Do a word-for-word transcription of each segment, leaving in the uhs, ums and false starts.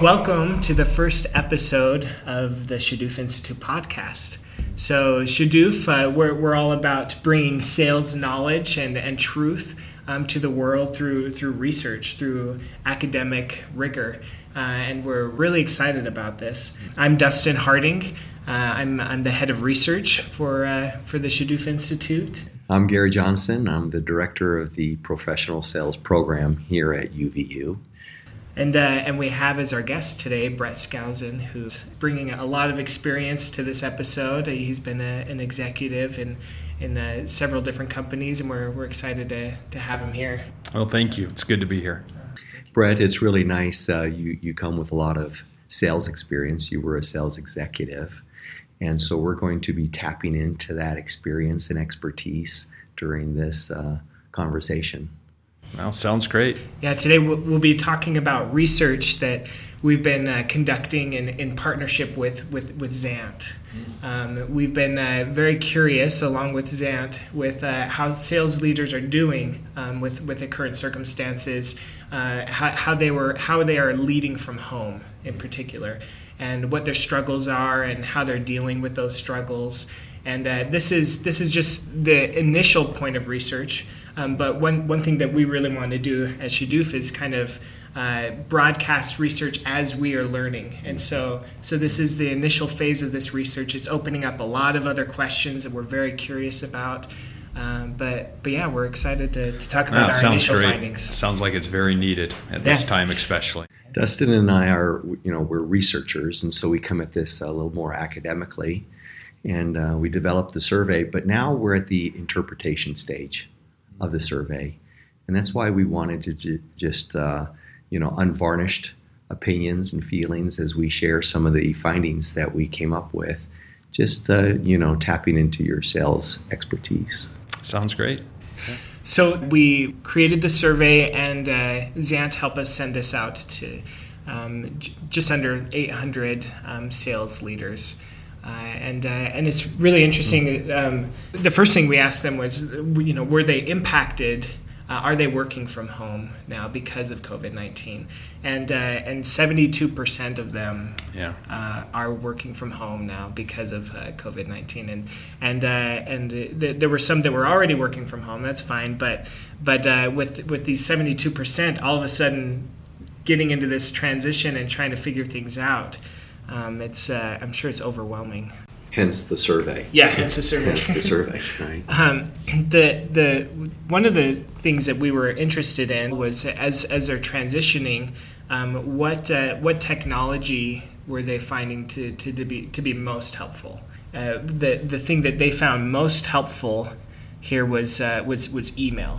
Welcome to the first episode of the Shadoof Institute podcast. So Shadoof, uh, we're, we're all about bringing sales knowledge and, and truth um, to the world through through research, through academic rigor, uh, and we're really excited about this. I'm Dustin Harding. Uh, I'm I'm the head of research for uh, for the Shadoof Institute. I'm Gary Johnson. I'm the director of the professional sales program here at U V U. And uh, and we have as our guest today Brett Skousen, who's bringing a lot of experience to this episode. He's been a, an executive in in uh, several different companies, and we're we're excited to to have him here. Well, thank you. It's good to be here. Brett, it's really nice. Uh, you you come with a lot of sales experience. You were a sales executive, and so we're going to be tapping into that experience and expertise during this uh, conversation. Well, sounds great. Yeah, today we'll be talking about research that we've been uh, conducting in, in partnership with, with, with Zant. Um, we've been uh, very curious, along with Zant, with uh, how sales leaders are doing um, with, with the current circumstances, uh, how, how they were how they are leading from home in particular, and what their struggles are and how they're dealing with those struggles. And uh, this is this is just the initial point of research. Um, but one, one thing that we really want to do at Shadoof is kind of uh, broadcast research as we are learning. And so so this is the initial phase of this research. It's opening up a lot of other questions that we're very curious about. Um, but but yeah, we're excited to, to talk about no, our initial great. findings. Sounds like it's very needed at this yeah. time especially. Dustin and I are, you know, we're researchers, and so we come at this a little more academically. And uh, we developed the survey, but now we're at the interpretation stage of the survey, and that's why we wanted to ju- just uh, you know unvarnished opinions and feelings as we share some of the findings that we came up with, just uh, you know tapping into your sales expertise. Sounds great. Okay. So we created the survey, and uh, Zant helped us send this out to um, j- just under eight hundred um, sales leaders. Uh, and uh, and it's really interesting. Um, the first thing we asked them was, you know, were they impacted? Uh, are they working from home now because of covid nineteen? And uh, and seventy-two percent of them yeah. uh, are working from home now because of uh, covid nineteen. And and uh, and th- there were some that were already working from home. That's fine. But but uh, with with these seventy-two percent, all of a sudden, getting into this transition and trying to figure things out. Um, it's uh, I'm sure it's overwhelming. Hence the survey. Yeah, hence the survey. Hence the survey, right? Um, the the one of the things that we were interested in was as as they're transitioning, um, what uh, what technology were they finding to, to, to be to be most helpful? Uh, the the thing that they found most helpful here was uh, was was email.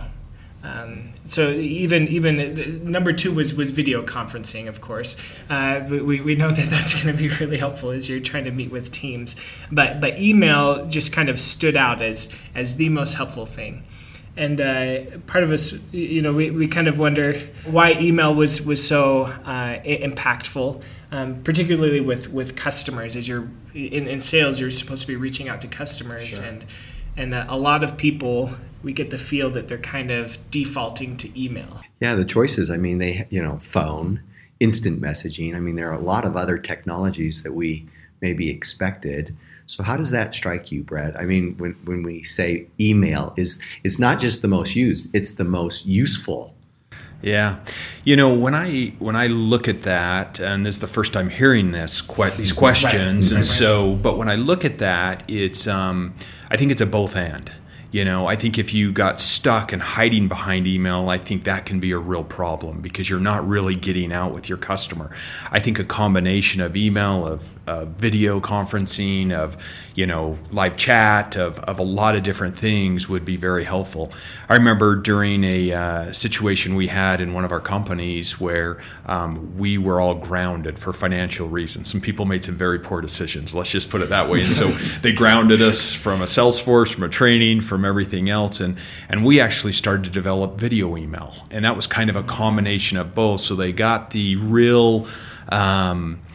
Um, so even even uh, number two was, was video conferencing, of course. Uh, but we, we know that that's going to be really helpful as you're trying to meet with teams. But but email just kind of stood out as as the most helpful thing. And uh, part of us, you know, we, we kind of wonder why email was was so uh, impactful, um, particularly with, with customers. As you're in, in sales, you're supposed to be reaching out to customers, sure. and and uh, a lot of people. We get the feel that they're kind of defaulting to email. Yeah, the choices, I mean, they, you know, phone, instant messaging. I mean, there are a lot of other technologies that we maybe expected. So how does that strike you, Brett? I mean, when, when we say email, is it's not just the most used, it's the most useful. Yeah. You know, when I when I look at that, and this is the first time hearing this que- these questions, right. and right. so, but when I look at that, it's um, I think it's a both and. You know, I think if you got stuck and hiding behind email, I think that can be a real problem because you're not really getting out with your customer. I think a combination of email, of uh, video conferencing, of, you know, live chat, of, of a lot of different things would be very helpful. I remember during a uh, situation we had in one of our companies where um, we were all grounded for financial reasons. Some people made some very poor decisions, let's just put it that way. And so they grounded us from a sales force, from a training, from everything else, and and we actually started to develop video email, and that was kind of a combination of both. So they got the real um,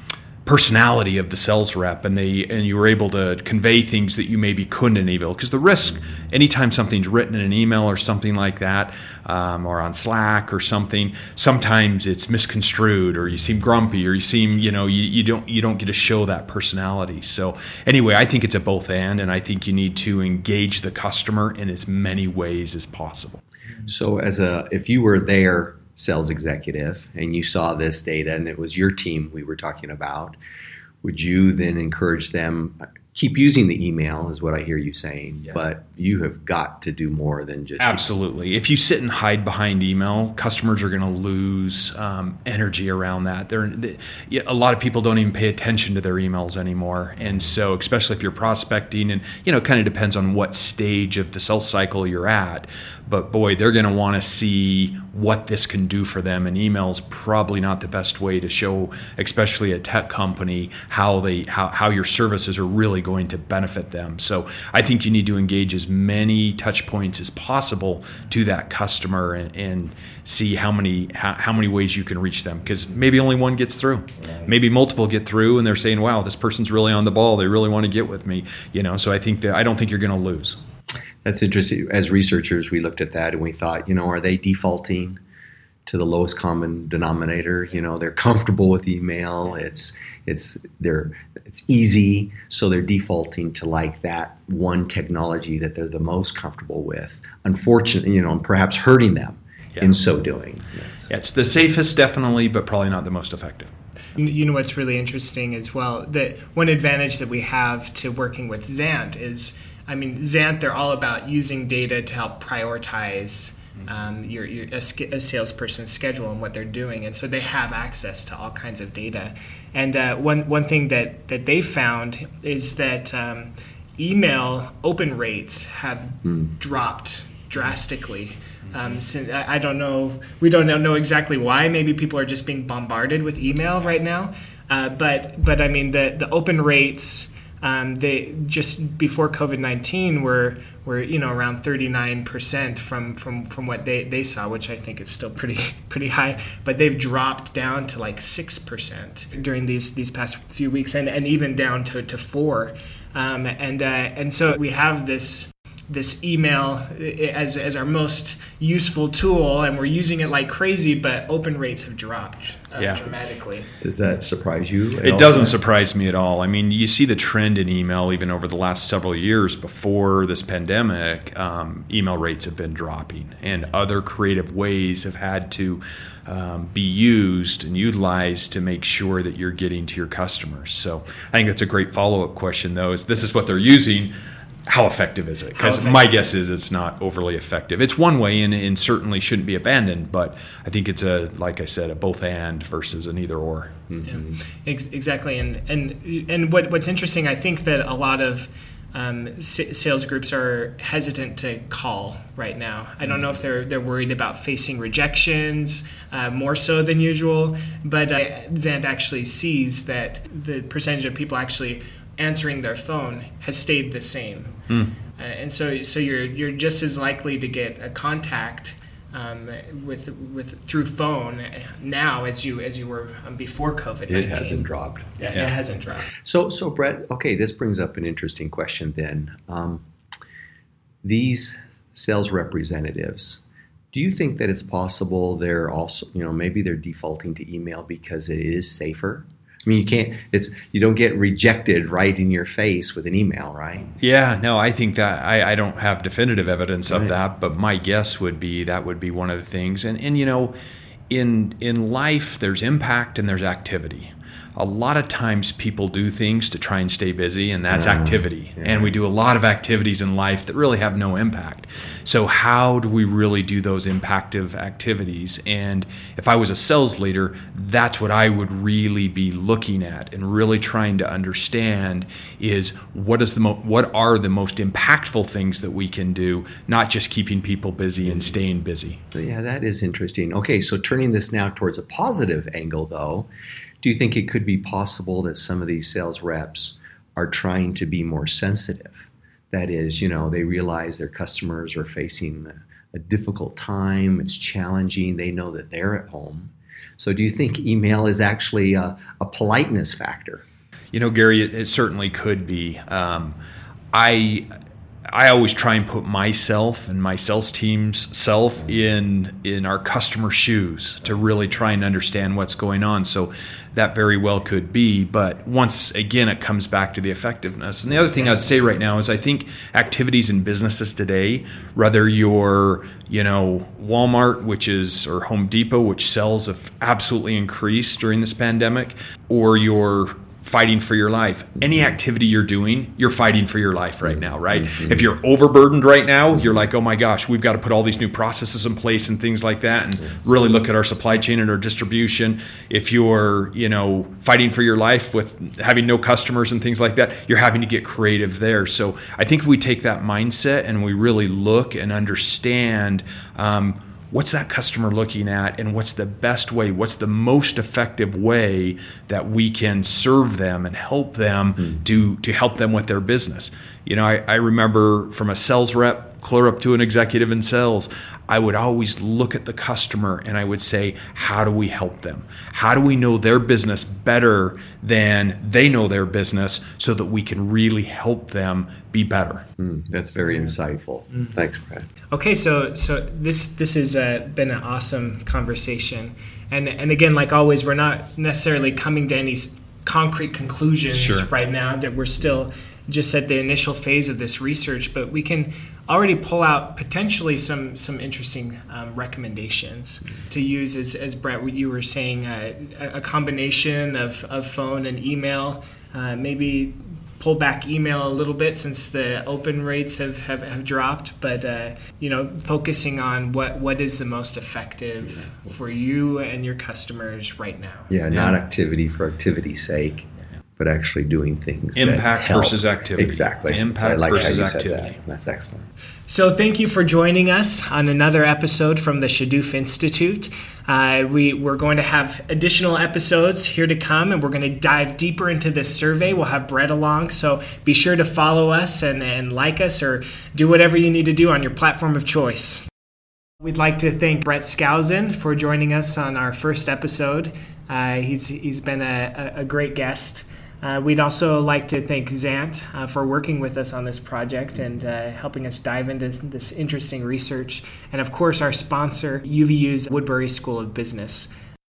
personality of the sales rep, and they and you were able to convey things that you maybe couldn't in email. Because the risk, anytime something's written in an email or something like that, um, or on Slack or something, sometimes it's misconstrued, or you seem grumpy, or you seem, you know, you, you don't you don't get to show that personality. So anyway, I think it's a both and, and I think you need to engage the customer in as many ways as possible. So as a if you were there, sales executive, and you saw this data and it was your team we were talking about, would you then encourage them, keep using the email is what I hear you saying, yeah. but you have got to do more than just absolutely email. If you sit and hide behind email, customers are going to lose um, energy around that. They're, they, a lot of people don't even pay attention to their emails anymore, and so especially if you're prospecting, and you know, it kind of depends on what stage of the sales cycle you're at, but boy, they're going to want to see what this can do for them, and email is probably not the best way to show, especially a tech company, how they how, how your services are really going to benefit them. So I think you need to engage as many touch points as possible to that customer, and, and see how many how, how many ways you can reach them, because maybe only one gets through, right. Maybe multiple get through, and they're saying, wow, this person's really on the ball, they really want to get with me, you know. So I think that I don't think you're going to lose. That's interesting. As researchers, we looked at that and we thought, you know, are they defaulting to the lowest common denominator? You know, they're comfortable with email. It's it's they're it's easy, so they're defaulting to like that one technology that they're the most comfortable with. Unfortunately, you know, and perhaps hurting them yeah. in so doing. Yeah, it's the safest, definitely, but probably not the most effective. You know what's really interesting as well? That one advantage that we have to working with Zant is, I mean, Zant, they're all about using data to help prioritize um, your, your a, a salesperson's schedule and what they're doing, and so they have access to all kinds of data. And uh, one one thing that, that they found is that um, email open rates have mm. dropped drastically. Um, since, I, I don't know, we don't know exactly why. Maybe people are just being bombarded with email right now. Uh, but but I mean the the open rates. Um, they just before COVID nineteen were were you know around thirty-nine percent from, from, from what they, they saw, which I think is still pretty pretty high. But they've dropped down to like six percent during these these past few weeks, and, and even down to to four. Um, and uh, and so we have this. this email as as our most useful tool, and we're using it like crazy, but open rates have dropped uh, yeah. dramatically. Does that surprise you? It doesn't surprise me at all. I mean, you see the trend in email even over the last several years. Before this pandemic, um, email rates have been dropping, and other creative ways have had to um, be used and utilized to make sure that you're getting to your customers. So I think that's a great follow-up question, though, is this is what they're using. How effective is it? Because my guess is it's not overly effective. It's one way, and, and certainly shouldn't be abandoned, but I think it's a, like I said, a both and versus an either or. Mm-hmm. Yeah, Ex- exactly. And and and what what's interesting, I think that a lot of um, s- sales groups are hesitant to call right now. I don't know if they're they're worried about facing rejections uh, more so than usual, but uh, Zant actually sees that the percentage of people actually answering their phone has stayed the same, mm. uh, and so so you're you're just as likely to get a contact um, with with through phone now as you as you were before COVID nineteen. It hasn't dropped. Yeah, yeah, it hasn't dropped. So so Brett, okay, this brings up an interesting question. Then um, these sales representatives, do you think that it's possible they're also, you know, maybe they're defaulting to email because it is safer? I mean, you can't, it's, you don't get rejected right in your face with an email, right? Yeah, no, I think that, I, I don't have definitive evidence right. of that, but my guess would be that would be one of the things. And, and you know, in in life, there's impact and there's activity. A lot of times people do things to try and stay busy, and that's yeah. activity. Yeah. And we do a lot of activities in life that really have no impact. So how do we really do those impactive activities? And if I was a sales leader, that's what I would really be looking at and really trying to understand is what is the mo- what are the most impactful things that we can do, not just keeping people busy and staying busy. Yeah, that is interesting. Okay, so turning this now towards a positive angle, though, do you think it could be possible that some of these sales reps are trying to be more sensitive? That is, you know, they realize their customers are facing a difficult time, it's challenging, they know that they're at home. So do you think email is actually a, a politeness factor? You know, Gary, it, it certainly could be. Um, I I always try and put myself and my sales team's self in in our customer shoes to really try and understand what's going on. So that very well could be. But once again, it comes back to the effectiveness. And the other thing I'd say right now is I think activities in businesses today, whether you're, you know, Walmart, which is, or Home Depot, which sales have absolutely increased during this pandemic, or you're fighting for your life. Any activity you're doing, you're fighting for your life right now, right? Mm-hmm. If you're overburdened right now, you're like, oh my gosh, we've got to put all these new processes in place and things like that, and That's really look at our supply chain and our distribution. If you're, you know, fighting for your life with having no customers and things like that, you're having to get creative there. So I think if we take that mindset and we really look and understand um, what's that customer looking at, and what's the best way, what's the most effective way that we can serve them and help them mm. to to help them with their business. You know, I, I remember from a sales rep clear up to an executive in sales, I would always look at the customer and I would say, how do we help them? How do we know their business better than they know their business so that we can really help them be better? Mm, that's very insightful. Mm. Thanks, Brad. Okay, so so this this has uh, been an awesome conversation. And and again, like always, we're not necessarily coming to any concrete conclusions sure. right now, that we're still just at the initial phase of this research, but we can already pull out potentially some some interesting um, recommendations to use, as, as Brett, what you were saying, uh, a combination of, of phone and email, uh, maybe pull back email a little bit since the open rates have, have, have dropped, but uh, you know, focusing on what, what is the most effective yeah. for you and your customers right now. Yeah, not yeah. activity for activity's sake, but actually doing things impact that help. versus activity. Exactly. Impact like versus how you activity. Said that. That's excellent. So thank you for joining us on another episode from the Shadoof Institute. Uh, we, we're going to have additional episodes here to come, and we're going to dive deeper into this survey. We'll have Brett along, so be sure to follow us and, and like us, or do whatever you need to do on your platform of choice. We'd like to thank Brett Skousen for joining us on our first episode. Uh, he's he's been a, a great guest. Uh, we'd also like to thank Zant uh, for working with us on this project and uh, helping us dive into this interesting research. And of course, our sponsor, U V U's Woodbury School of Business.